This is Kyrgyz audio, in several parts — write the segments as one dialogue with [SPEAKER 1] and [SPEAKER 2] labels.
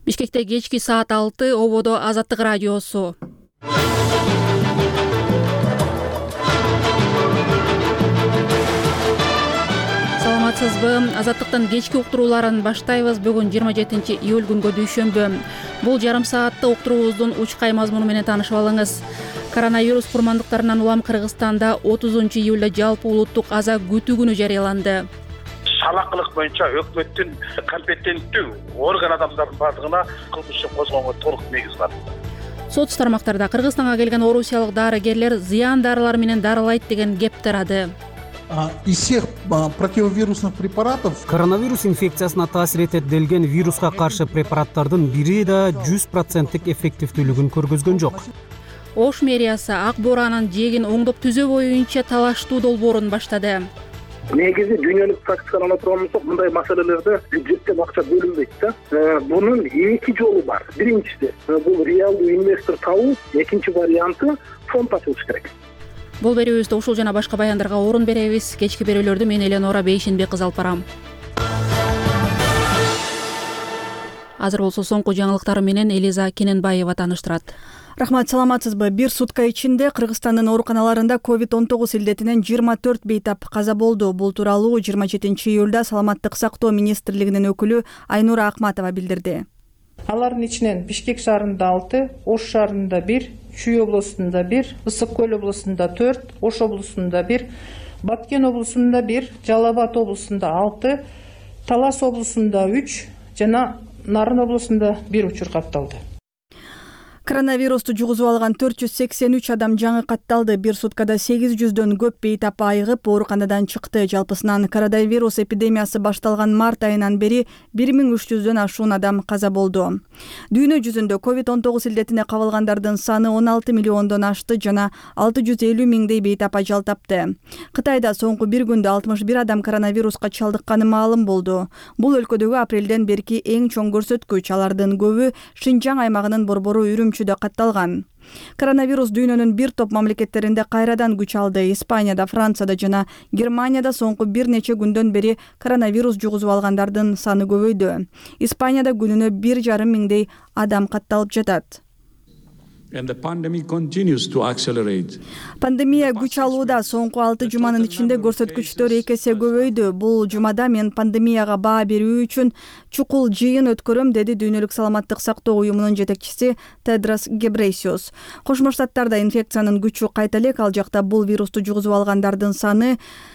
[SPEAKER 1] Бишкекте кечки саат 6 ободо Азаттык радиосу. Саламатсызбы? Азаттыктын кечки уктурууларын баштайбыз. Бүгүн 27 июль күнгө дүйшөмбү. Бул жарым саатты уктуруубуздун учкай мазмуну менен таанышып алыңыз. Коронавирус курмандыктарынан улам Кыргызстанда 30 июлда жалпы улуттук аза күтүү күнү жарыяланды.
[SPEAKER 2] Салакылык боюнча өкмөттүн компетенттүү орган адамдардын бардыгына кылмыш ишин козгоого толук негиз бар.
[SPEAKER 1] Соц тармактарда Кыргызстанга келген орусиялык дарыгерлер зыян дарылар менен дарылайт деген кеп тарады.
[SPEAKER 3] Из всех противовирусных препаратов
[SPEAKER 4] коронавирус инфекциясына таасир этет делген вируска каршы препараттардын бири да 100% эффективдүүлүгүн көргөзгөн жок.
[SPEAKER 1] Ош мэриясы ак бооранын жээгин оңдоп түзөө боюнча талаштуу долбоорун баштады.
[SPEAKER 5] Негизи дүйнөлүк практиканы отурган болсок, мындай маселелерде бюджеттен акча бөлүнбөйт да. Бунун эки жолу бар. Биринчиси бул реалдуу инвестор табуу, экинчи варианты фонд ачылыш керек.
[SPEAKER 1] Бул берүүбүздө ушул жана башка баяндарга орун беребиз. Кечки берүүлөрдү мен Эленора Бейшенбек кыз алып барам. Азыр болсо соңку жаңылыктар менен Элиза Кененбаева тааныштырат.
[SPEAKER 6] Рахмат, саламатсызбы? Бир сутка ичинде Кыргызстандын ооруканаларында COVID-19 илдетинен 24 бейтап каза болду. Бул тууралуу 27 июлда Саламаттык сактоо министрлигинин өкүлү Айнура Акматова билдирди.
[SPEAKER 7] Алардын ичинен Бишкек шаарында 6, Ош шаарында 1, Чүй облусунда 1, Ысык көл облусунда 4, Ош облусунда 1, Баткен облусунда 1, Жалал Абад облусунда 6, Талас облусунда 3 жана Нарын облусунда 1 учур катталды.
[SPEAKER 6] Коронавирусту жугузуп алган 483 адам жаңы катталды. Бир суткада 800дөн көп бейтап айыгып ооруканадан чыкты. Жалпысынан коронавирус эпидемиясы башталган март айынан бери 1300дөн ашуун адам каза болду. Дүйнө жүзүндө COVID-19 илдетине кабылгандардын саны 16 миллиондон ашты жана 650 миңдей бейтап ажал тапты. Кытайда соңку бир күндө 61 адам коронавируска чалдыкканы маалым болду. Бул өлкөдөгү апрелден берки эң чоң көрсөткүч. Алардын көбү Шинжаң аймагынын борбору Үрүмчүдө катталган. Коронавирус дүйнөнүн бир топ мамлекеттеринде кайрадан күч алды. Испанияда, Францияда жана Германияда соңку бир нече күндөн бери коронавирус жугузуп алгандардын саны көбөйдү. Испанияда күнүнө 1,5 миңдей адам катталып жатат. Пандемия күч алууда. Соңку 6 жуманын ичинде көрсөткүчтөр 2 эсе көбөйдү. Бул жумада мен пандемияга баа берүү үчүн чукул жыйын өткөрөм, деди Дүйнөлүк саламаттык сактоо уюмунун жетекчиси Тедрос Гебрейсиус. Кошмо Штаттарда инфекциянын күчү кайта элек. Ал жакта бул вирусту жугузуп алгандардын саны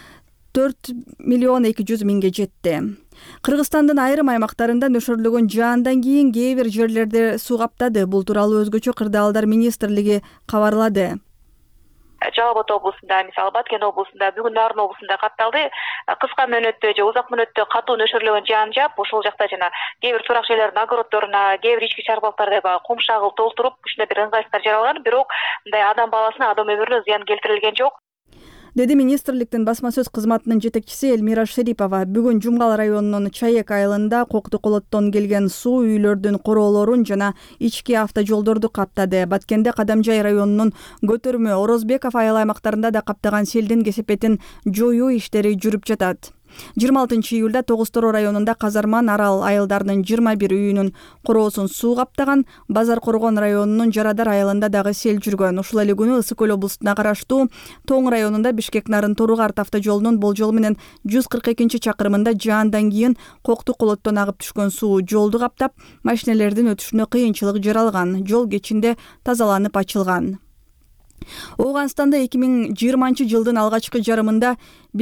[SPEAKER 6] 4,2 миңге жетти. Кыргызстандын айрым аймактарында нөшөрлөгөн жаандан кийин кээ бир жерлерде суу каптады. Бул тууралуу өзгөчө кырдаалдар министрлиги кабарлады.
[SPEAKER 8] Жалал Абад облусунда, мисалы Баткен облусунда, бүгүн Нарын облусунда катталды. Кыска мөөнөттө же узак мөөнөттө катуу нөшөрлөгөн жаан жаап, ошол жакта жана кээ бир турак жерлердин огороддоруна, кээ бир ички чарбалыктардагы кум шагыл толтуруп, ушундай бир ыңгайсыздар жаралган, бирок мындай адам баласына, адам өмүрүнө зыян келтирилген жок,
[SPEAKER 6] деди министрликтин басма сөз кызматынын жетекчиси Элмира Шерипова. Бүгүн Жумгал районунун Чаек айылында Коктукулоттон келген суу үйлөрдүн короолорун жана ички автожолдорду каптады. Баткенде Кадамжай районунун Көтөрмө, Орозбеков айыл аймактарында да каптаган селдин кесепетин жоюу иштери жүрүп жатат. 26 июлда Тогуз-Тороо районунда Казарман, Арал айылдарынын 21 үйүнүн короосун суу каптаган. Базар Коргон районунун Жарадар айылында дагы сел жүргөн. Ушул эле күнү Ысык көл облусуна караштуу Тоң районунда Бишкек Нарын Торугарт автожолунун болжол менен 142 чакырымында жаандан кийин Коктукулоттон агып түшкөн суу жолду каптап, машинелердин өтүшүнө кыйынчылык жаралган. Жол кечинде тазаланып ачылган. Ооганстанда 2020 жылдын алгачкы жарымында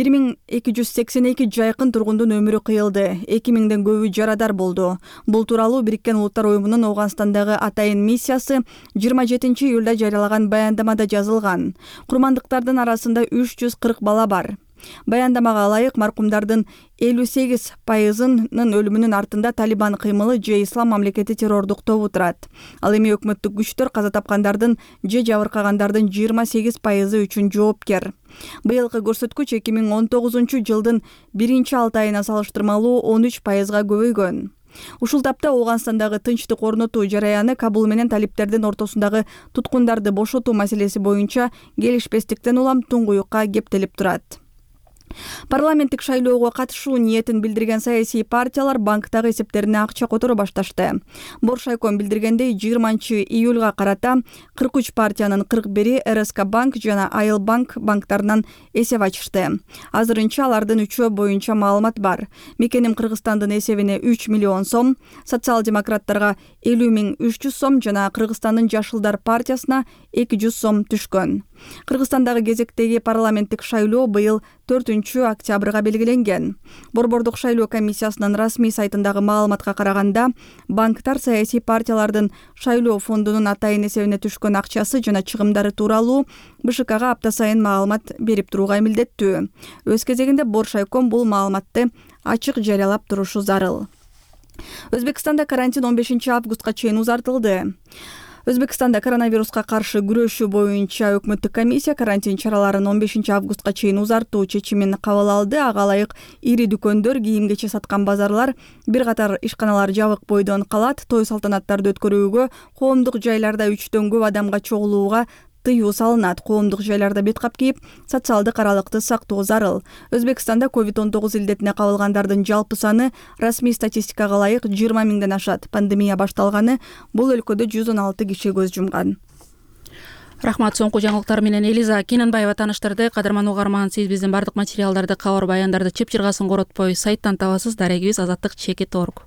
[SPEAKER 6] 1282 жайкын тургундун өмүрү кыйылды. 2000ден көбү жарадар болду. Бул тууралуу Бириккен Улуттар уюмунун Ооганстандагы атайын миссиясы 27 июлда жарыялаган баяндамада жазылган. Курмандыктардын арасында 340 бала бар. Баяндамага ылайык маркумдардын 58%-нын өлүмүнүн артында Талибан кыймылы же Ислам мамлекети террордук тобу турат. Ал эми өкмөттүк күчтөр каза тапкандардын же жабыркагандардын 28% үчүн жооптер. Быйылкы көрсөткүч 2019 жылдын 1-6 айына салыштырмалуу 13%-га көбөйгөн. Ушул тапта Ооганстандагы тынчтык орнотуу жараяны Кабул менен талиптердин ортосундагы туткундарды бошотуу маселеси боюнча келишпестиктен улам туңгуюкка кептелип турат. Парламенттик шайлоого катышуу ниетин билдирген саясий партиялар банктагы эсептерине акча которо башташты. Боршайком билдиргендей 20-июлга карата 43 партиянын 41 РСК банк жана Айыл банк банктарынан эсеп ачышты. Азырынча алардын 3 боюнча маалымат бар. Мекеним Кыргызстандын эсебине 3 миллион сом, социал-демократтарга 50.300 сом жана Кыргызстандын Жашылдар партиясына 200 сом түшкөн. Кыргызстандагы кезектеги парламенттик шайлоо быйыл 4-октябрга белгиленген. Борбордук шайлоо комиссиясынын расмий сайтындагы маалыматка караганда, банктар саясий партиялардын шайлоо фондунун атайын эсебине түшкөн акчасы жана чыгымдары тууралуу БШКга апта сайын маалымат берип турууга милдеттүү. Өз кезегинде Боршайком бул маалыматты ачык жарыялап турушу зарыл. Өзбекстанда карантин 15 августка чейин узартылды. Өзбекстанда коронавируска каршы күрөшүү боюнча өкмөттүк комиссия карантин чараларын 15 августка чейин узартуу чечимин кабыл алды. Ага ылайык ири дүкөндөр, кийим-кече саткан базарлар, бир катар ишканалар жабык бойдон калат. Той салтанаттарды өткөрүүгө, коомдук жайларда 3төн көп адамга чогулууга тыюу салынат. Коомдук жайларда бет кап кийип, социалдык аралыкты сактоо зарыл. Өзбекстанда COVID-19 илдетине кабылгандардын жалпы саны расмий статистикага ылайык 20 миңден ашат. Пандемия башталганы бул өлкөдө 116 киши көз жумган.
[SPEAKER 1] Рахмат, соңку жаңылыктар менен Элиза Кененбаева тааныштырды. Кадырман угарман, сиз биздин бардык материалдарды, кабар баяндарды чып-чыргасын коротпой сайттан табасыз. Дарегибиз azаттык.org.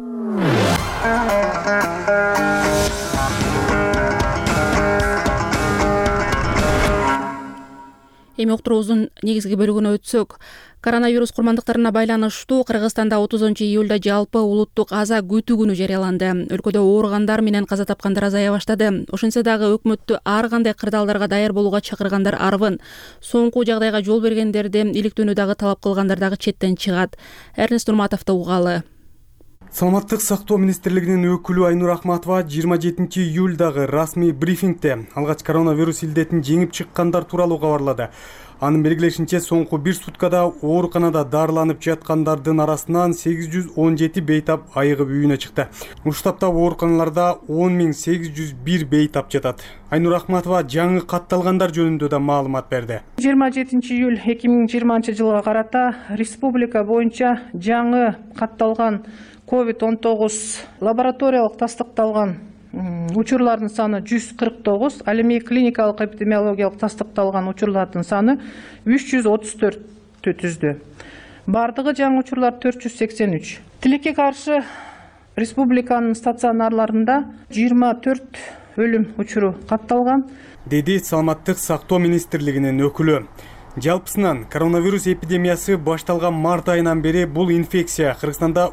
[SPEAKER 1] Эми уктуруубуздун негизги бөлүгүнө өтсөк, коронавирус курмандыктарына байланыштуу Кыргызстанда 30-июлда жалпы улуттук аза күтүү күнү жарыяланды. Өлкөдө ооругандар менен каза тапкандар азая баштады. Ошентсе дагы өкмөттү ар кандай кырдаалдарга даяр болууга чакыргандар арбын. Соңку жагдайга жол бергендерди иликтөөнү дагы талап кылгандар дагы четтен чыгат. Эрнест Нурматовду угалы.
[SPEAKER 9] Саламаттык сактоо министрлигинин өкүлү Айнур Ахматова 27-июлдагы расмий брифингде алгач коронавирус илдетин жеңип чыккандар тууралуу кабарлады. Анын белгилешинче, соңку бир суткада ооруканада дарыланып жаткандардын арасынан 817 бейтап айыгып үйүнө чыкты. Ушул тапта ооруканаларда 10.801 бейтап жатат. Айнур Ахматова жаңы катталгандар жөнүндө да маалымат берди.
[SPEAKER 7] 27-июль 2020 жылга карата республика боюнча жаңы катталган COVID-19 лабораториялык тастыкталган учурлардын саны 149, ал эми клиникалык эпидемиологиялык тастыкталган учурлардын саны 334 түздү. Бардыгы жаңы учурлар 483. Тилекке каршы республиканын стационарларында 24 өлүм учуру катталган,
[SPEAKER 9] деди Саламаттык сактоо министрлигинин өкүлү. Жалпысынан коронавирус эпидемиясы башталган март айынан бери бул инфекция Кыргызстанда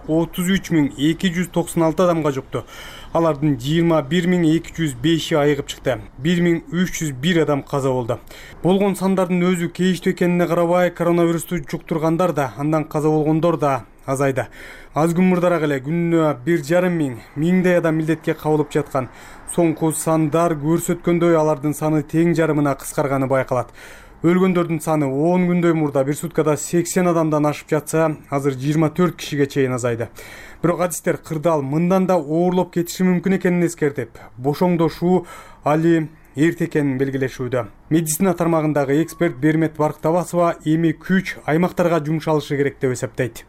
[SPEAKER 9] 33.296 адамга жукту. Алардын 21.205 айыгып чыкты. 1.301 адам каза болду. Болгон сандардын өзү кейиштүү экенине карабай, коронавирусту жуктургандар да, андан каза болгондор да азайды. Аз күн мурдараак эле күнүнө 1,5 миңдей адам илдетке кабылып жаткан. Соңку сандар көрсөткөндөй алардын саны тең жарымына кыскарганы байкалат. Өлгөндөрдүн саны 10 күндөй мурда бир суткада 80 адамдан ашып жатса, азыр 24 кишиге чейин азайды. Бирок адистер кырдаал мындан да оорлоп кетиши мүмкүн экенин эскертип, бошоңдошуу али эрте экенин белгилешүүдө. Медицина тармагындагы эксперт Бермет Барктабасова эми күч аймактарга жумшалышы керек деп эсептейт.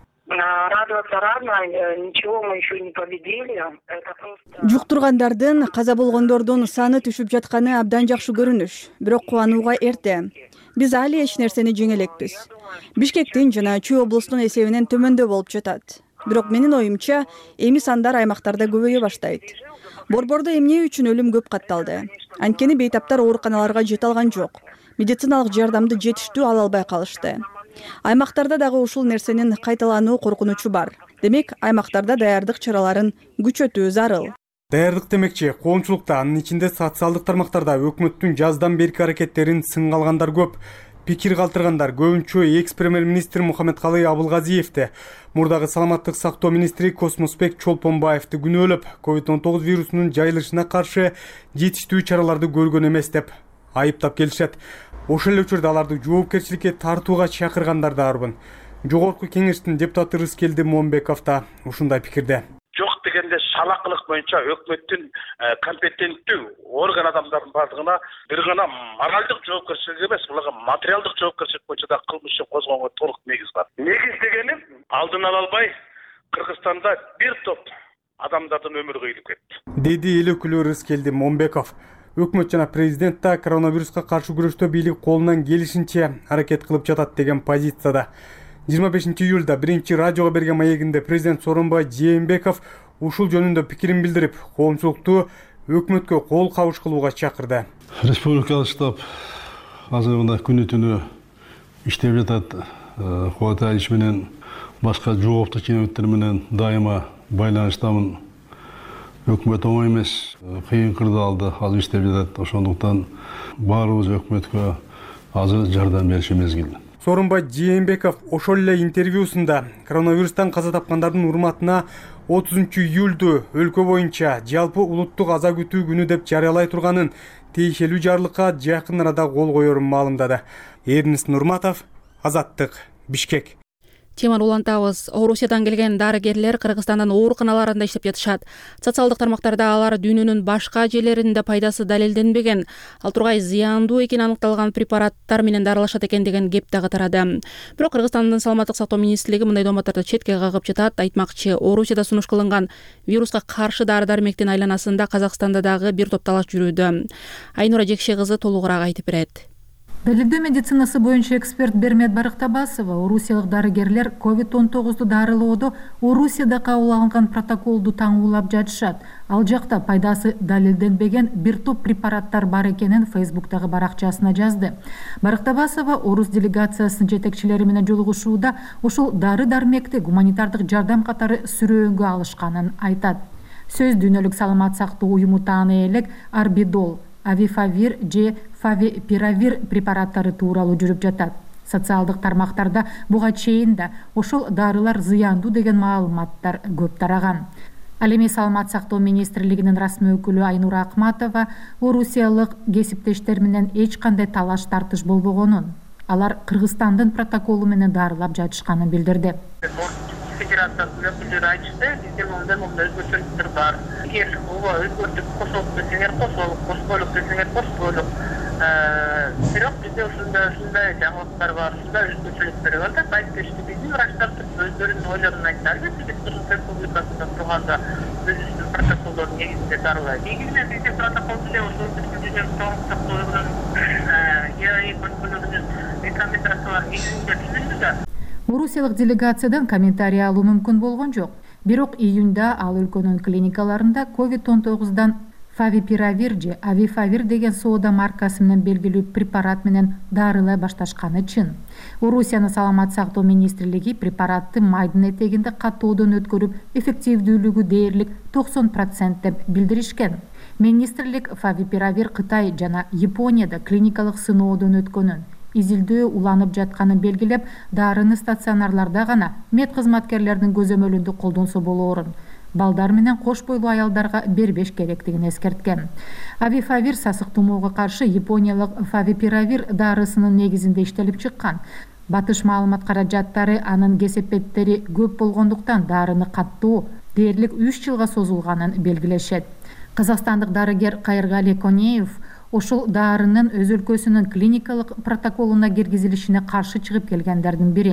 [SPEAKER 6] Жуктургандардын, каза болгондордун саны түшүп жатканы абдан жакшы көрүнүш. Бирок кубанууга эрте. Биз али эч нерсени жеңе элекпиз. Бишкектин жана Чүй облусунун эсебинен төмөндө болуп жатат. Бирок менин оюмча, эми сандар аймактарда көбөйө баштайт. Борбордо эмне үчүн өлүм көп катталды? Анткени бейтаптар ооруканаларга жете алган жок. Медициналык жардамды жетиштүү ала албай калышты. Аймактарда дагы ушул нерсенин кайталануу коркунучу бар. Демек, аймактарда даярдык чараларын күчөтүү зарыл.
[SPEAKER 9] Даярдык демекчи, коомчулукта, анын ичинде социалдык тармактарда өкмөттүн жаздан берки аракеттерин сынга алгандар көп. Пикир калтыргандар көбүнчө экс-премьер-министр Мухаммедкалый Абылгазиевди, мурдагы саламаттык сактоо министри Космосбек Чолпонбаевди күнөөлөп, COVID-19 вирусунун жайылышына каршы жетиштүү чараларды көргөн эмес деп айыптап келишет. Ошол эле учурда аларды жоопкерчиликке тартууга чакыргандар да арбын. Жогорку кеңештин депутаты Рыскелди Момбеков да ушундай пикирде.
[SPEAKER 2] Жок деген негизинде шалакылык боюнча өкмөттүн компетенттүү орган адамдарынын бардыгына бир гана моралдык жоопкерчилик эмес, буларга материалдык жоопкерчилик боюнча да кылмыш ишин козгоого толук негиз бар. Негиз дегеним алдын ала албай Кыргызстанда бир топ адамдардын өмүрү кыйылып кетти,
[SPEAKER 9] деди эл өкүлү Рыскелди Момбеков. Өкмөт жана президент да коронавируска каршы күрөштө бийлик колунан келишинче аракет кылып жатат деген позицияда. 25 июлда биринчи радиого берген маегинде президент Сооронбай Жээнбеков ушул жөнүндө пикирин билдирип, коомчулукту өкмөткө кол кабыш кылууга чакырды.
[SPEAKER 10] Республикалык штаб азыр мына күнү түнү иштеп жатат. Кубатай иш менен башка жооптук ченеметтер менен дайыма байланыштамын. Өкмөт оңой эмес, кыйын кырдаалда азыр иштеп жатат. Ошондуктан баарыбыз өкмөткө азыр жардам бериши мезгил.
[SPEAKER 9] Сооронбай Жээнбеков ошол эле интервьюсунда коронавирустан каза тапкандардын урматына 30 июлду өлкө боюнча жалпы улуттук аза күтүү күнү деп жарыялай турганын, тиешелүү жарлыкка жакын арада кол коерун маалымдады. Эрнест Нурматов, Азаттык, Бишкек.
[SPEAKER 1] Теманы улантабыз. Орусиядан келген дарыгерлер Кыргызстандын ооруканаларында иштеп жатышат. Социалдык тармактарда алар дүйнөнүн башка жерлеринде пайдасы далилденбеген, ал тургай зыяндуу экени аныкталган препараттар менен дарылашат экен деген кеп дагы тарады. Бирок Кыргызстандын саламаттык сактоо министрлиги мындай дооматтарды четке кагып жатат. Айтмакчы, Орусияда сунуш кылынган вируска каршы дары-дармектин айланасында Казакстанда дагы бир топ талаш жүрүүдө. Айнура Жекше кызы толугураак айтып берет.
[SPEAKER 11] Далилдөө медицинасы боюнча эксперт Бермет Барыктабасова орусиялык дарыгерлер COVID-19 дарылоодо Орусияда кабыл алынган протоколду таңуулап жатышат. Ал жакта пайдасы далилденбеген бир топ препараттар бар экенин Фейсбуктагы баракчасына жазды. Барыктабасова орус делегациясынын жетекчилери менен жолугушууда ошол дары-дармекти гуманитардык жардам катары сүрөөнгө алышканын айтат. Сөз дүйнөлүк саламат сактоо уюму тааны элек Арбидол, Авифавир же Фавипиравир препараттары тууралуу жүрүп жатат. Социалдык тармактарда буга чейин да ошол дарылар зыяндуу деген маалыматтар көп тараган. Ал эми саламат сактоо министрлигинин расмий өкүлү Айнура Акматова орусиялык кесиптештер менен эч кандай талаш тартыш болбогонун, алар Кыргызстандын протоколу менен дарылап жатышканын билдирди.
[SPEAKER 12] Федерациясынын өкүлдөрү айтышты, бизде мындай өзгөчөлүктөр бар. Эгер ооба өзгөртүп кошолуп десеңер кошолуп, кошпойлук десеңер кошпойлук. Бирок бизде ушундай жаңылыктар бар, ушундай өзгөчөлүктөр бар деп айтып беришти. Биздин врачтар өздөрүнүн ойлорун айтты. Биз Кыргыз Республикасында турганда өзүбүздүн протоколдордун негизинде дарылайт. Негизинен биздин протоколду эле ошол дүнүйдүн саламаттык сактоо рекомендациялар негизинде түзүлдү да.
[SPEAKER 11] Орусиялык делегациядан комментарий алуу мүмкүн болгон жок. Бирок июнда ал өлкөнүн клиникаларында COVID-19 Фавипиравир же Авифавир деген соода маркасы менен белгилүү препарат менен дарылай башташканы чын. Орусиянын саламат сактоо министрлиги препаратты майдын этегинде каттоодон өткөрүп, эффективдүүлүгү дээрлик 90% деп билдиришкен. Министрлик Фавипиравир Кытай жана Японияда клиникалык сыноодон өткөнүн, изилдөө уланып жатканын белгилеп, дарыны стационарларда гана мед кызматкерлердин көзөмөлүндө колдонсо болоорун, балдар менен кош бойлуу аялдарга бербеш керектигин эскерткен. Авифавир сасык тумоого каршы япониялык Фавипиравир дарысынын негизинде иштелип чыккан. Батыш маалымат каражаттары анын кесепеттери көп болгондуктан дарыны каттоо дээрлик 3 жылга созулганын белгилешет. Казакстандык дарыгер Кайыргали Конеев ошол дарынын өз өлкөсүнүн клиникалык протоколуна киргизилишине каршы чыгып келгендердин бири.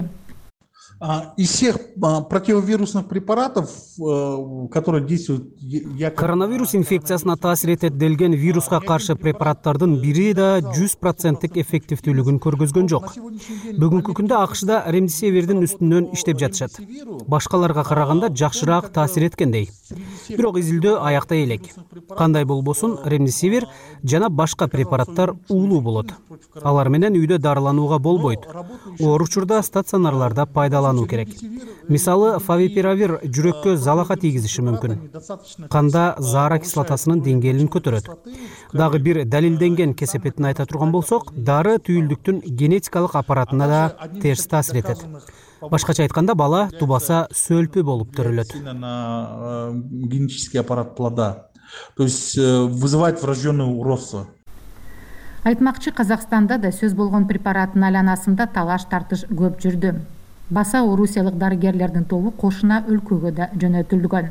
[SPEAKER 3] Из всех противовирусных препаратов, которые действуют...
[SPEAKER 4] Коронавирус инфекциясына таасир этет делген вируска каршы препараттардын бири да 100% эффективдүүлүгүн көргөзгөн жок. Бүгүнкү күндө АКШда ремдисивирдин үстүнөн иштеп жатышат. Башкаларга караганда жакшыраак таасир эткендей. Бирок изилдөө аякта элек. Кандай болбосун, ремдисивир жана башка препараттар уулуу болот. Алар менен үйдө дарыланууга болбойт. Оор учурда стационарларда пайдалануу керек. Мисалы, Фавипиравир жүрөккө залака тийгизиши мүмкүн. Канда заара кислотасынын деңгээлин көтөрөт. Дагы бир далилденген кесепетин айта турган болсок, дары түйүлдүктүн генетикалык аппаратына да терс таасир этет. Башкача айтканда, бала тубаса сөлпү болуп төрөлөт.
[SPEAKER 3] Генетический аппарат плода. То есть вызывает врожденное уродство.
[SPEAKER 11] Айтмакчы, Казакстанда да сөз болгон препараттын айланасында талаш тартыш көп жүрдү. Баса орусиялык дарыгерлердин тобу кошуна өлкөгө да жөнөтүлгөн.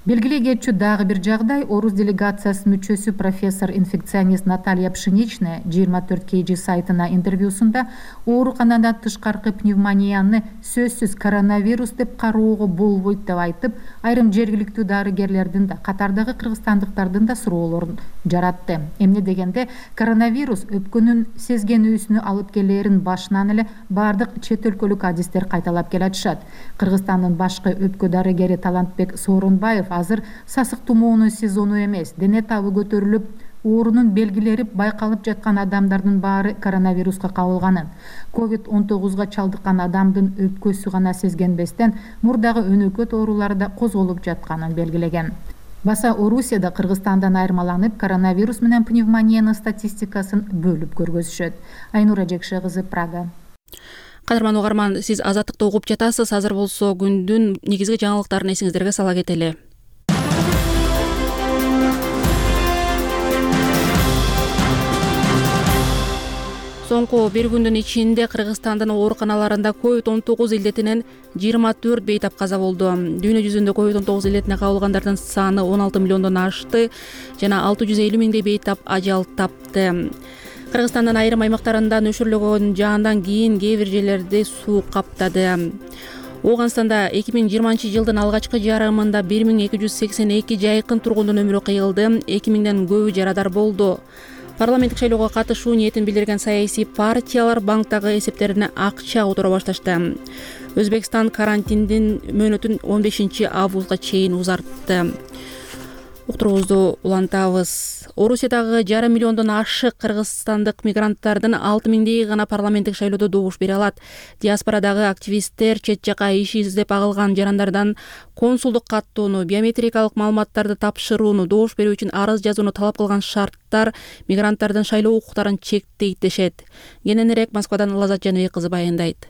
[SPEAKER 11] Белгилей кетчү дагы бир жагдай Орус делегациясынын мүчөсү профессор инфекционист Наталья Пшеничная 24 KG сайтына интервьюсунда ооруканадан тышкаркы пневмонияны сөзсүз коронавирус деп кароого болбойт деп айтып, айрым жергиликтүү дарыгерлердин да катардагы кыргызстандыктардын да суроолорун жаратты. Эмне дегенде коронавирус өпкөнүн сезгенүүсүнө алып келээрин башынан эле бардык чет өлкөлүк адистер кайталап келатышат. Кыргызстандын башкы өпкө дарыгери Талантбек Сооронбаев азыр сасык тумоонун сезону эмес, дене табы көтөрүлүп, оорунун белгилери байкалып жаткан адамдардын баары коронавируска кабылганын, COVID-19 чалдыккан адамдын өпкөсү гана сезгенбестен мурдагы өнөкөт оорулары да козголуп жатканын белгилеген. Баса Орусияда Кыргызстандан айырмаланып, коронавирус менен пневмониянын статистикасын бөлүп көргөзүшөт. Айнура Жекше кызы, Прага.
[SPEAKER 1] Кадырман угарман, сиз Азаттыкты угуп жатасыз. Азыр болсо күндүн негизги жаңылыктарын эсиңиздерге сала кетели. Соңку бир күндүн ичинде Кыргызстандын ооруканаларында COVID-19 илдетинен 24 бейтап каза болду. Дүйнө жүзүндө COVID-19 илдетине кабылгандардын саны 16 миллиондон ашты жана 650 миңдей бейтап ажал тапты. Кыргызстандын айрым аймактарында нөшүрлөгөн жаандан кийин кээ бир жерлерди суу каптады. Ооганстанда 2020 жылдын алгачкы жарымында 1282 жайкын тургундун өмүрү кыйылды, 2000ден көбү жарадар болду. Парламенттик шайлоого катышуу ниетин билдирген саясий партиялар банктагы эсептерине акча отура башташты. Өзбекстан карантиндин мөөнөтүн 15 августка чейин узартты. Уктуруубузду улантабыз. Орусиядагы 1,5 миллиондон ашык кыргызстандык мигранттардын 6 миңдей гана парламенттик шайлоодо добуш бере алат. Диаспорадагы активисттер чет жака иш издеп агылган жарандардан консулдук каттоону, биометрикалык маалыматтарды тапшырууну, добуш берүү үчүн арыз жазууну талап кылган шарттар мигранттардын шайлоо укуктарын чектейт дешет. Кененирээк Москвадан Лазат Жаныбек кызы баяндайт.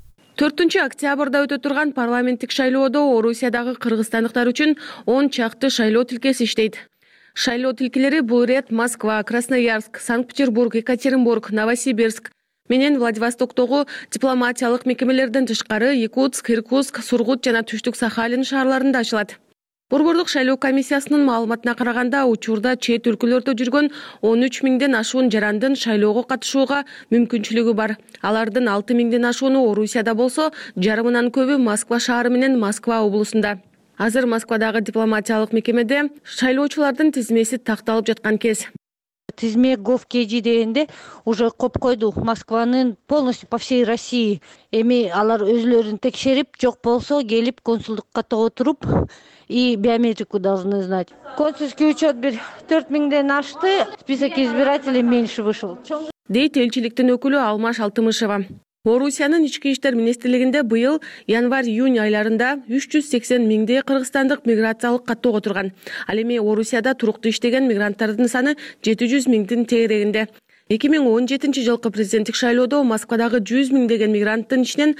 [SPEAKER 13] 4 октябрда өтө турган парламенттик шайлоодо Орусиядагы кыргызстандыктар үчүн 10 чакты шайлоо тилкеси иштейт. Шайлоо тилкелери бул ирет Москва, Красноярск, Санкт-Петербург, Екатеринбург, Новосибирск менен Владивостоктогу дипломатиялык мекемелерден тышкары Якутск, Иркутск, Сургут жана Түштүк Сахалин шаарларында ачылат. Борборлук шайлоо комиссиясынын маалыматына караганда, учурда чет өлкөлөрдө жүргөн 13 миңден ашуун жарандын шайлоого катышууга мүмкүнчүлүгү бар. Алардын 6 миңден ашууну Орусияда болсо, жарымынан көбү Москва шаары менен Москва облусунда. Азыр Москвадагы дипломатиялык мекемеде шайлоочулардын тизмеси такталып жаткан кез.
[SPEAKER 14] Тизме Gov.kg дегенде уже коп койду. Москванын полностью по всей России. Эми алар өзлөрүн текшерип, жок болсо келип консулдукка отуруп и биометрику должны знать. Консульский учет 4 миңден ашты, список избирателей меньше вышел.
[SPEAKER 13] Дейт элчиликтин өкүлү Алмаш Алтымышева. Орусиянын ички иштер министрлигинде быйыл январь-июнь айларында 380 миңдей кыргызстандык миграциялык каттоого турган. Ал эми Орусияда туруктуу иштеген мигранттардын саны 700 миңдин тегерегинде. 2017 жылкы президенттик шайлоодо Москвадагы 100 миңдеген мигранттын ичинен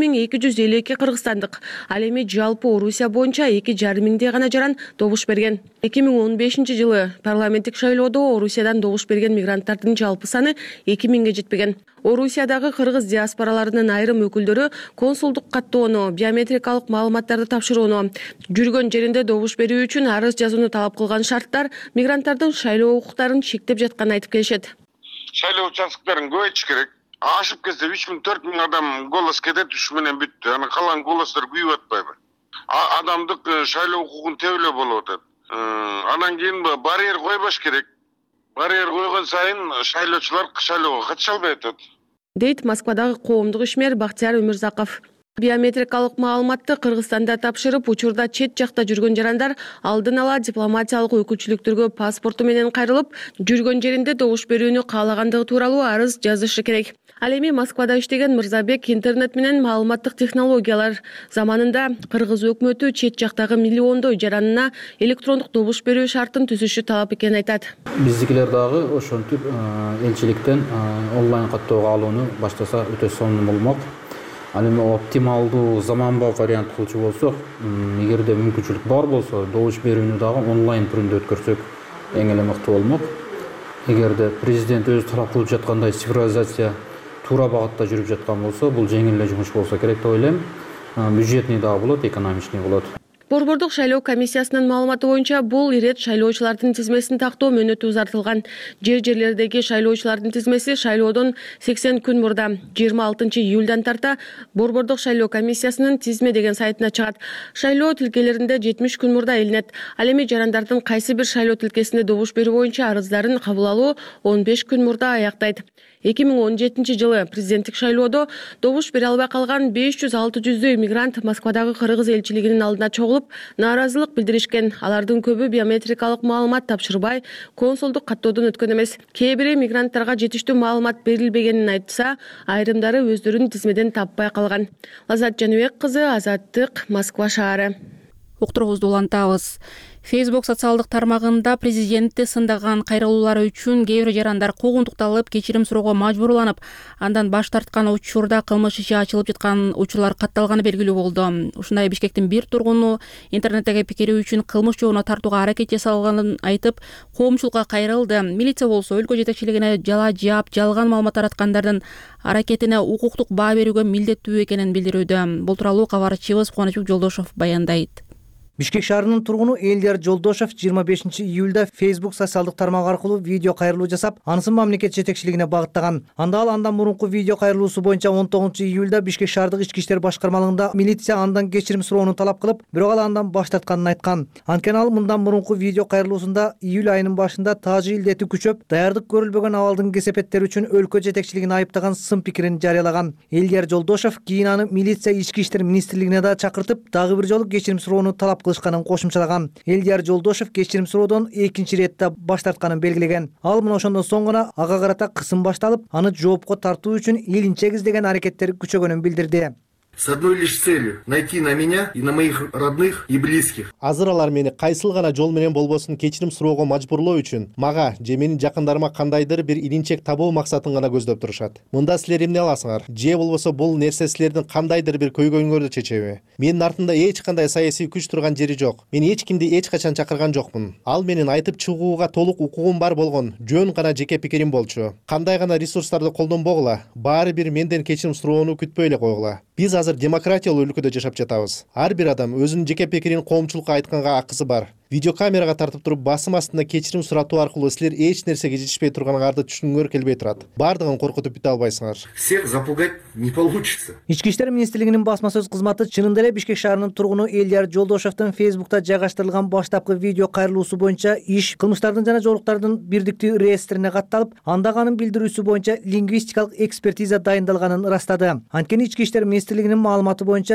[SPEAKER 13] 1252 кыргызстандык. Ал эми жалпы Орусия боюнча 2,5 миңдей гана жаран добуш берген. 2015 жылы парламенттик шайлоодо Орусиядан добуш берген мигранттардын жалпы саны 2 миңге жетпеген. Орусиядагы кыргыз диаспораларынын айрым өкүлдөрү консулдук каттоону, биометрикалык маалыматтарды тапшырууну, жүргөн жеринде добуш берүү үчүн арыз жазууну талап кылган шарттар мигранттардын шайлоо укуктарын чектеп жатканын айтып келишет.
[SPEAKER 15] Шайлоо участкаларын көбөйтүш керек. Ашып кетсе 3,000-4 миң адам голос кетет, 3 менен бүттү. Аны калган голосдор күйүп атпайбы? Адамдык шайлоо укугун тебелөө болуп атат. Анан кийин барьер койбош керек. Барьер койгон сайын шайлоочулар шайлоого катыша албай атат.
[SPEAKER 13] Дейт Москвадагы коомдук ишмер Бактияр Өмүрзаков. Биометрикалык маалыматты Кыргызстанда тапшырып, учурда чет жакта жүргөн жарандар алдын ала дипломатиялык өкүлчүлүктөргө паспорту менен кайрылып, жүргөн жеринде добуш берүүнү каалагандыгы тууралуу арыз жазышы керек. Ал эми Москвада иштеген Мырзабек интернет менен маалыматтык технологиялар заманында кыргыз өкмөтү чет жактагы миллиондой жаранына электрондук добуш берүү шартын түзүшү талап экенин айтат.
[SPEAKER 16] Биздикилер дагы ошентип элчиликтен онлайн каттоого алууну баштаса өтө сонун болмок. Ал эми оптималдуу заманбап вариант кылчу болсок, эгерде мүмкүнчүлүк бар болсо, добуш берүүнү дагы онлайн түрүндө өткөрсөк эң эле мыкты болмок. Эгерде президент өзү талап кылып жаткандай цифровизация туура багытта жүрүп жаткан болсо, бул жеңил эле жумуш болсо керек деп ойлойм. Бюджетный дагы болот, экономичный болот.
[SPEAKER 13] Борбордук шайлоо комиссиясынын маалыматы боюнча бул ирет шайлоочулардын тизмесин тактоо мөөнөтү узартылган. Жерлердеги шайлоочулардын тизмеси шайлоодон 80 күн мурда 26 июлдан тарта Борбордук шайлоо комиссиясынын тизме деген сайтына чыгат. Шайлоо тилкелеринде 70 күн мурда илинет. Ал эми жарандардын кайсы бир шайлоо тилкесине добуш берүү боюнча арыздарын кабыл алуу 15 күн мурда аяктайт. 2017 жылы президенттик шайлоодо добуш бере албай калган 500-600 мигрант Москвадагы кыргыз элчилигинин алдына чогулуп, нааразылык билдиришкен. Алардын көбү биометрикалык маалымат тапшырбай, консулдук каттоодон өткөн эмес. Кээ бири мигранттарга жетиштүү маалымат берилбегенин айтса, айрымдары өздөрүн тизмеден таппай калган. Лазат Жаныбек кызы, Азаттык, Москва шаары.
[SPEAKER 1] Уктуруубузду улантабыз. Facebook социалдык тармагында президентти сындаган кайрылуулары үчүн кээ бир жарандар куугунтукталып, кечирим суроого мажбурланып, андан баш тарткан учурда кылмыш иши ачылып жаткан учурлар катталганы белгилүү болду. Ушундай Бишкектин бир тургуну интернеттеги пикири үчүн кылмыш жообуна тартууга аракет жасалганын айтып, коомчулукка кайрылды. Милиция болсо өлкө жетекчилигине жала жаап, жалган маалымат тараткандардын аракетине укуктук баа берүүгө милдеттүү экенин билдирүүдө. Бул тууралуу кабарчыбыз Кубанычбек Жолдошов баяндайт.
[SPEAKER 17] Бишкек шаарынын тургуну Элдияр Жолдошов 25 июлда Facebook социалдык тармак аркылуу видео кайрылуу жасап, анысын мамлекет жетекчилигине багыттаган. Анда ал андан мурунку видео кайрылуусу боюнча 19 июлда Бишкек шаардык ички иштер башкармалыгында милиция андан кечирим суроону талап кылып, бирок ал андан баш тартканын айткан. Анткени ал мындан мурунку видео кайрылуусунда июль айынын башында тажы илдети күчөп, даярдык көрүлбөгөн абалдын кесепеттери үчүн өлкө жетекчилигин айыптаган сын пикирин жарыялаган. Элдияр Жолдошов кийин аны милиция ички иштер министрлигине да чакыртып, дагы бир жолу кечирим суроону талап кылышканын кошумчалаган. Элдияр Жолдошов кечирим суроодон экинчи иретте баш тартканын белгилеген. Ал мына ошондон соң гана ага карата кысым башталып, аны жоопко тартуу үчүн илинчек издеген аракеттери күчөгөнүн билдирди.
[SPEAKER 18] С одной лишь целью — найти на меня и на моих родных и близких.
[SPEAKER 19] Азыр алар мени кайсыл гана жол менен болбосун кечирим суроого мажбурлоо үчүн мага же менин жакындарыма кандайдыр бир илинчек табуу максатын гана көздөп турушат. Мында силер эмне аласыңар? Же болбосо бул нерсе силердин кандайдыр бир көйгөйүңөрдү чечеби? Менин артымда эч кандай саясий күч турган жери жок. Мен эч кимди эч качан чакырган жокмун. Ал менин айтып чыгууга толук укугум бар болгон жөн гана жеке пикирим болчу. Кандай гана ресурстарды колдонбогула, баары бир менден кечирим суроону күтпөй эле койгула. Биз азыр демократиялуу өлкөдө жашап жатабыз. Ар бир адам өзүнүн жеке пикирин коомчулукка айтканга акысы бар. Видеокамерага тартып туруп басым астында кечирим суратуу аркылуу силер эч нерсеге жетишпей турганыңарды түшүнгүңөр келбей турат. Бардыгын коркутуп бүтө албайсыңар.
[SPEAKER 18] Всех запугать не получится.
[SPEAKER 17] Ички иштер министрлигинин басма сөз кызматы чынында эле Бишкек шаарынын тургуну Элдияр Жолдошовдун Facebook'та жайгаштырылган баштапкы видео кайрылуусу боюнча иш кылмыштардын жана жоолуктардын бирдиктүү реестрине катталып, анда анын билдирүүсү боюнча лингвистикалык экспертиза дайындалганын ырастады. Анткени Ички иштер министрлигинин маалыматы боюнча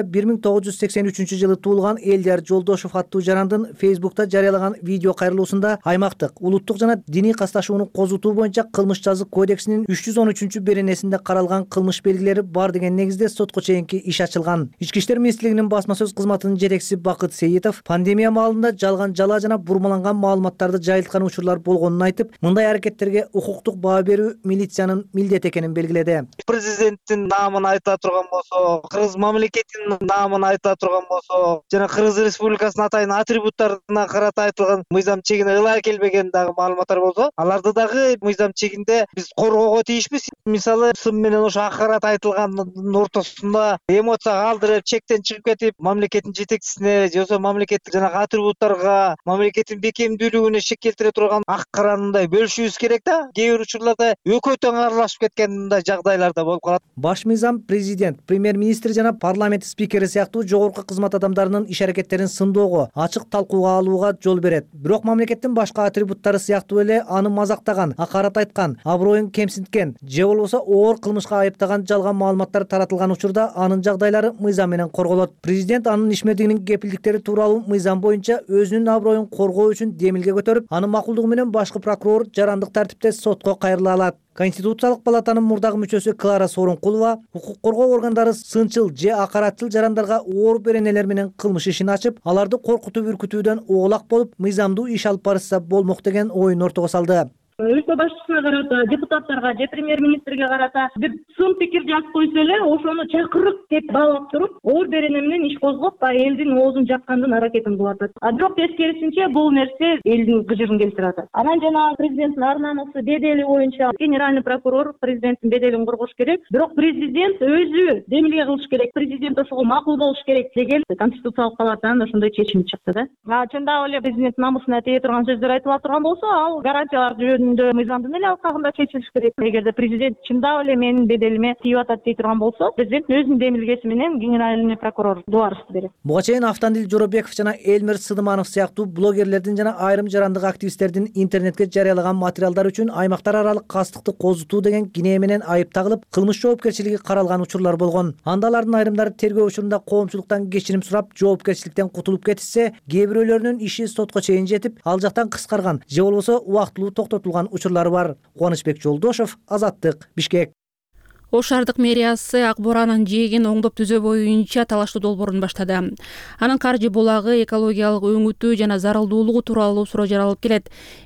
[SPEAKER 17] 1983 жылы туулган Элдияр Жолдошов аттуу жарандын Facebook'та жарыялаган видео кайрылуусунда аймактык, улуттук жана диний касташууну козутуу боюнча кылмыш жазык кодексинин 313 беренесинде каралган кылмыш белгилери бар деген негизде сотко чейинки иш ачылган. Ички иштер министрлигинин басма сөз кызматынын жетекчиси Бакыт Сейитов пандемия маалында жалган жала жана бурмаланган маалыматтарды жайылткан учурлар болгонун айтып, мындай аракеттерге укуктук баа берүү милициянын милдети экенин белгиледи.
[SPEAKER 20] Президенттин наамын айта турган болсо, кыргыз мамлекетинин наамын айта турган болсо, жана Кыргыз Республикасынын атайын атрибуттарына карата айтылган мыйзам чегине ылай келбеген дагы маалыматтар болсо, аларды дагы мыйзам чегинде биз коргоого тийишпиз. Мисалы, сын менен ошо акарат айтылгандын ортосунда эмоцияга алдырып, чектен чыгып кетип, мамлекеттин жетекчисине же болбосо мамлекеттик жана атрибуттарга, мамлекеттин бекемдүүлүгүнө шек келтире турган ак каранындай бөлүшүбүз керек да. Кээ бир учурларда экөө тең аралашып кеткен мындай жагдайлар да болуп калат.
[SPEAKER 17] Баш мыйзам президент, премьер-министр жана парламент спикери сыяктуу жогорку кызмат адамдарынын иш аракеттерин сындоого, ачык талкууга алууга жол берет. Бирок мамлекеттин башка атрибуттары сыяктуу эле аны мазактаган, акарат айткан, аброюн кемсинткен же болбосо оор кылмышка айыптаган жалган маалыматтар таратылган учурда анын жагдайлары мыйзам менен корголот. Президент анын ишмердигинин кепилдиктери тууралуу мыйзам боюнча өзүнүн аброюн коргоо үчүн демилге көтөрүп, анын макулдугу менен башкы прокурор жарандык тартипте сотко кайрыла алат. Конституциялык палатанын мурдагы мүчөсү Клара Сооронкулова укук коргоо органдары сынчыл же акаратчыл жарандарга оор беренелер менен кылмыш ишин ачып, аларды коркутуп үркүтүүдөн оолак болуп, мыйзамдуу иш алып барышса болмок деген оюн ортого салды.
[SPEAKER 21] өлкө башчысына карата, депутаттарга же премьер-министрге карата бир сын пикир жазып койсо эле ошону чакырып деп баалап туруп оор берене менен иш козгоп элдин оозун жаккандын аракетин кылып атат. Бирок тескерисинче бул нерсе элдин гыжырын келтирип атат. Анан жанагы президенттин ар намысы бедели боюнча генеральный прокурор президенттин беделин коргош керек, бирок президент өзү демилге кылыш керек, президент ошого макул болуш керек деген конституциялык палатанын ошондой чечими чыкты да. Чындап эле президент намысына тие турган сөздөр айтыла турган болсо, ал гарантиялар жөнүндө мыйзамдын эле алкагында чечилиш керек. Эгерде президент чындап эле менин беделиме тийип атат дей турган болсо, президент өзүнүн демилгеси менен генеральный прокурор дуарысты берет.
[SPEAKER 17] Буга чейин Автандил Жоробеков жана Элмир Сыдыманов сыяктуу блогерлердин жана айрым жарандык активисттердин интернетке жарыялаган материалдар үчүн аймактар аралык кастыкты козутуу деген кинээ менен айып тагылып, кылмыш жоопкерчилиги каралган учурлар болгон. Анда алардын айрымдары тергөө учурунда коомчулуктан кечирим сурап, жоопкерчиликтен кутулуп кетишсе, кээ бирөөлөрүнүн иши сотко чейин жетип, ал жактан кыскарган же болбосо убактылуу токтотулган учурлары бар. Кубанычбек Жолдошов, Азаттык, Бишкек.
[SPEAKER 1] Ош шаардык мэриясы Ак Бууранын жээгин оңдоп түзөө боюнча талаштуу долбоорун баштады. Анын каржы булагы, экологиялык өңүтүү жана зарылдуулугу тууралуу суроо жаралып келет.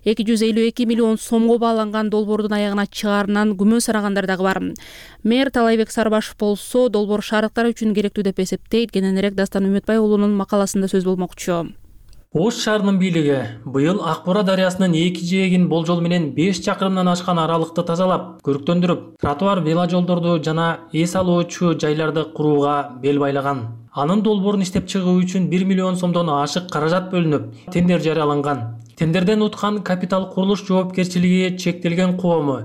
[SPEAKER 1] 252 миллион сомго бааланган долбоордун аягына чыгаарынан күмөн санагандар дагы бар. Мэр Талайбек Сарбашев болсо долбоор шаардыктар үчүн керектүү деп эсептейт. Кененирээк Дастан Үмүтбай уулунун макаласында сөз болмокчу.
[SPEAKER 22] Ош шаарынын бийлиги быйыл Ак Буура дарыясынын 2 жээгин болжол менен 5 чакырымдан ашкан аралыкты тазалап, көрктөндүрүп, тротуар, веложолдорду жана эс алуучу жайларды курууга бел байлаган. Анын долбоорун иштеп чыгуу үчүн 1 миллион сомдон ашык каражат бөлүнүп, тендер жарыяланган. Тендерден уткан капитал курулуш жоопкерчилиги чектелген коому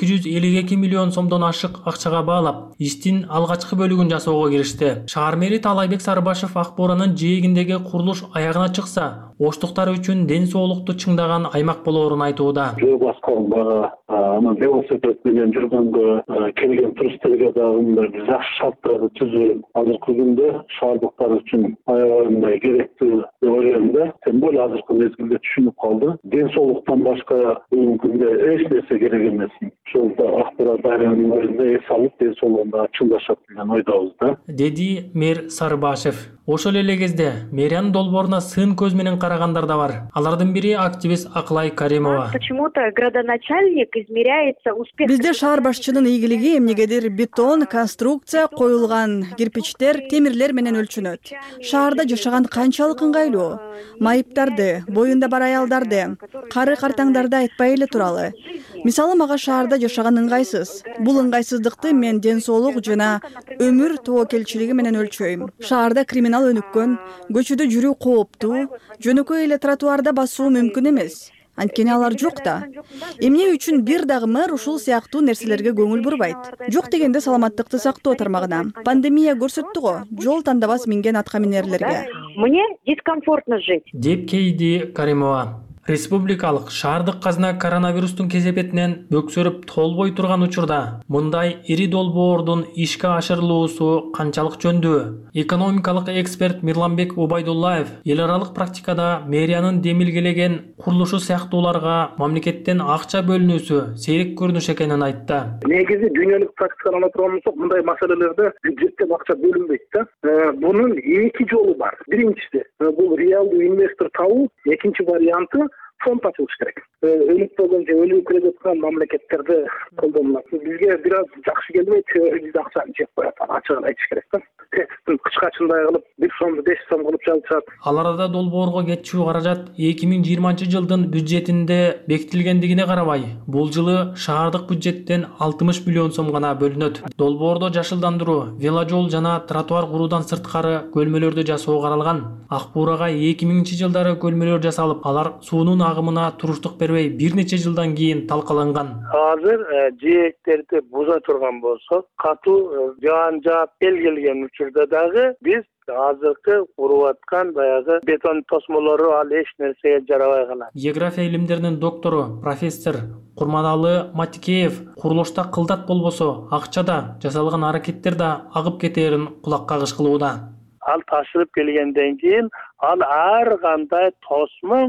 [SPEAKER 22] 252 миллион сомдон ашык акчага баалап, иштин алгачкы бөлүгүн жасоого киришти. Шаар мэри Талайбек Сарбашев Ак Бууранын жээгиндеги курулуш аягына чыкса, оштуктар үчүн ден соолукту чыңдаган аймак болоорун айтууда.
[SPEAKER 5] Жөө басканга, анан велосипед менен жүргөнгө келген туристтерге дагы мындай бир жакшы шарттарды түзүү азыркы күндө шаардыктар үчүн аябай керектүү деп ойлойм да. Тем более азыркы мезгилде түшүнүп калды. Ден соолуктан башка бүгүнкү күндө эч нерсе керек эмес. Ошол Ак Буура дарыянын өзүндө эс алып, ден соолугун чыңдашат деген ойдобуз да.
[SPEAKER 22] Деди мэр Сарбашев. Ошол эле кезде мэриянын долбооруна сын көз менен карагандар да бар. Алардын бири активист Аклай Каримова.
[SPEAKER 23] Почему-то градоначальник измеряется успехом.
[SPEAKER 6] Бизде шаар башчынын ийгилиги эмнегедир бетон, конструкция, коюлган кирпичтер, темирлер менен өлчөнөт. Шаарда жашаган канчалык ыңгайлуу? Майыптарды, боюнда бар аялдарды, кары картаңдарды айтпай эле туралы. Мисалы мага шаарда жашаган ыңгайсыз. Бул ыңгайсыздыкты мен ден соолук жана өмүр тобокелчилиги менен өлчөйм. Шаарда криминал өнүккөн, көчөдө жүрүү кооптуу, жөнөкөй эле тротуарда басуу мүмкүн эмес. Анткени алар жок да. Эмне үчүн бир дагы мэр ушул сыяктуу нерселерге көңүл бурбайт? Жок дегенде саламаттыкты сактоо тармагына. Пандемия көрсөттү го, жол тандабас минген атка минерлерге.
[SPEAKER 23] Мне дискомфортно жить.
[SPEAKER 22] Деп кейди Каримова. Республикалык шаардык казына коронавирустун кезепетинен бөксөрүп толбой турган учурда мындай ири долбоордун ишке ашырылуусу канчалык жөндүү? Экономикалык эксперт Мирланбек Убайдуллаев эл аралык практикада мэриянын демилгелеген курулушу сыяктууларга мамлекеттен акча бөлүнүүсү сейрек көрүнүш экенин айтты.
[SPEAKER 5] Негизи дүйнөлүк практиканы ала турган болсок, мындай маселелерде бюджеттен акча бөлүнбөйт да. Бунун эки жолу бар. Биринчиси, бул реалдуу инвестор табуу, экинчи варианты фонд ачылыш керек. Өлүп болгон же өлүп келе жаткан мамлекеттерде колдонулат. Бизге бир аз жакшы келбейт, бизде акча жеп коет, ачыгын айтыш керек да. Текстин кычкачындай кылып 1 сомду 5 сом кылып жазышат.
[SPEAKER 22] Ал арада долбоорго кетчү каражат 2020 жылдын бюджетинде бекитилгендигине карабай, бул жылы шаардык бюджеттен 60 миллион сом гана бөлүнөт. Долбоордо жашылдандыруу, веложол жана тротуар куруудан сырткары көлмөлөрдү жасоо каралган. Ак Буурага 2000 жылдары көлмөлөр жасалып, алар суунун агымына туруштук бербей бир нече жылдан кийин талкаланган.
[SPEAKER 24] Азыр жээктерди буза турган болсок, катуу жаан жаап келген учурда дагы биз азыркы куруп аткан баягы бетон тосмолору ал эч нерсеге жарабай калат.
[SPEAKER 22] География илимдеринин доктору, профессор Курманалы Матикеев курулушта кылдат болбосо акчада жасалган аракеттер да агып кетерин кулак кагыш кылууда.
[SPEAKER 24] Ал ташырып келгенден кийин ал ар кандай тосмоң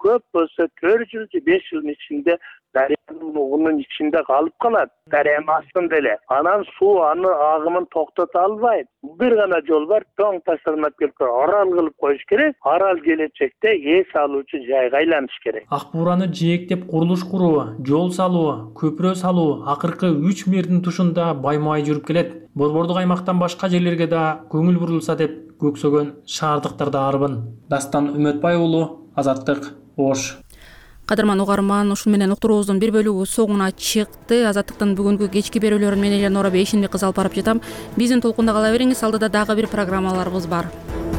[SPEAKER 24] көп болсо 4 жыл же 5 жылдын ичинде дарыянын угунун ичинде калып калат, дарыянын астында эле. Анан суу аны агымын токтото албайт. Бир гана жол бар, тоң таштанып келип арал кылып коюш керек. Арал келечекте эс алуучу жайга айланыш керек.
[SPEAKER 22] Ак буураны жээктеп курулуш куруу, жол салуу, көпүрө салуу акыркы 3 мээрдин тушунда баймай жүрүп келет. Борбордук аймактан башка жерлерге да көңүл бурулса деп көксөгөн шаардыктар да арбын. Дастан Үмөтбай уулу, Азаттык, Ош.
[SPEAKER 1] Кадырман угарман, ушун менен уктуруубуздун бир бөлүгү соңуна чыкты. Азаттыктын бүгүнкү кечки берүүлөрүн мен Эльнора Бейшенбек кызы алып барып жатам. Биздин толкунда кала бериңиз, алдыда дагы бир программаларыбыз бар.